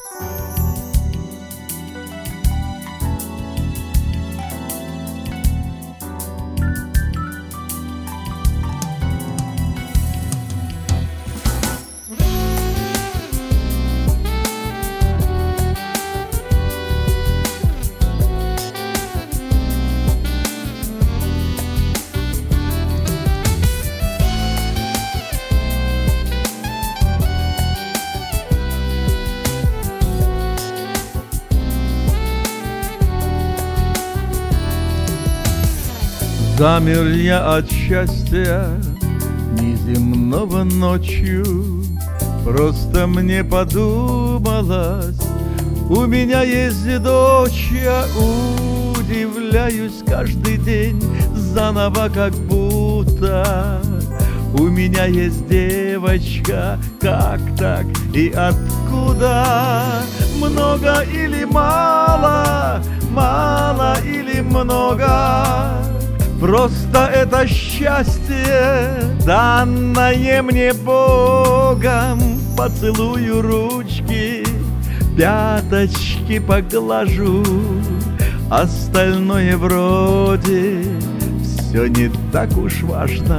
Замер я от счастья неземного ночью. Просто мне подумалось, у меня есть дочь, я удивляюсь каждый день заново, как будто у меня есть девочка. Как так и откуда? Много или мало? Мало или много? Просто это счастье, данное мне Богом. Поцелую ручки, пяточки поглажу, остальное вроде все не так уж важно.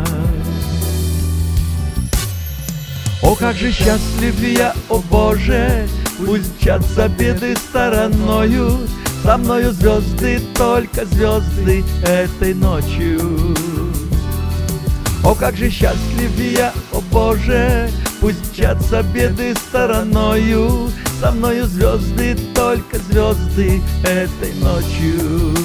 О, как же счастлив я, о Боже, пусть мчатся беды стороною, со мною звезды, только звезды этой ночью. О, как же счастлив я, о Боже, пусть мчатся беды стороною, со мною звезды, только звезды этой ночью.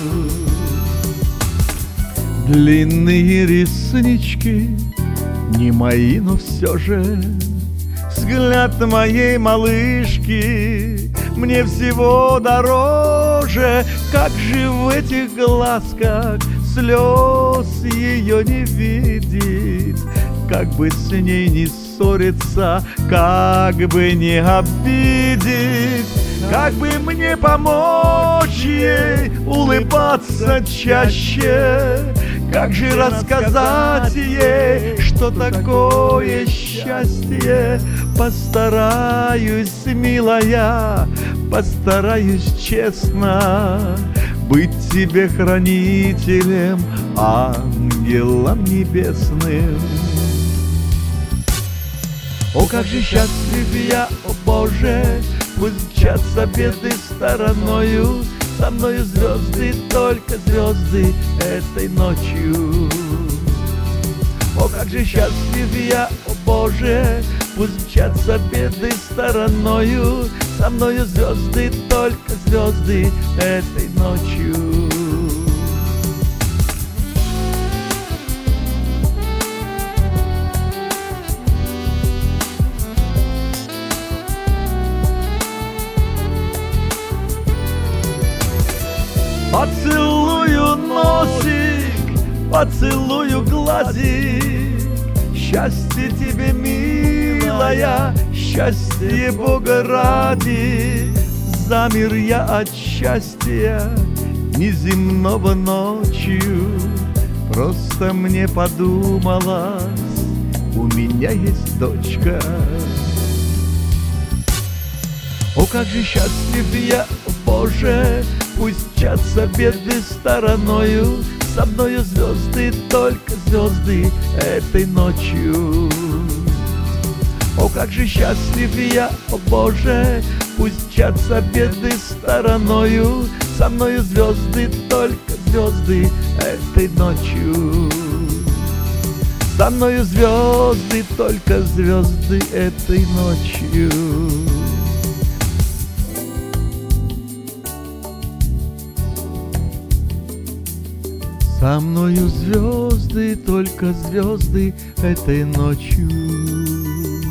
Длинные реснички, не мои, но все же взгляд моей малышки мне всего дороже. Как же в этих глазках слез ее не видеть, как бы с ней не ссориться, как бы не обидеть, как бы мне помочь ей улыбаться чаще, как же рассказать ей, что такое счастье. Постараюсь, милая, постараюсь честно быть тебе хранителем, ангелом небесным. О, как же счастлив я, о Боже, пусть мчатся беды стороною, со мною звезды, только звезды этой ночью. О, как же счастлив я, о Боже, пусть мчатся беды стороною, со мною звезды, только звезды этой ночью. Поцелую носик, поцелую глазик, счастье тебе, милая, счастье Бога ради. Замер я от счастья неземного ночью. Просто мне подумалось, у меня есть дочка. О, как же счастлив я, о Боже, пусть мчатся беды стороною, со мною звезды, только звезды этой ночью. О, как же счастлив я, о Боже, пусть мчатся беды стороною, со мною звезды, только звезды этой ночью. Со мною звезды, только звезды этой ночью. Со мною звезды, только звезды этой ночью.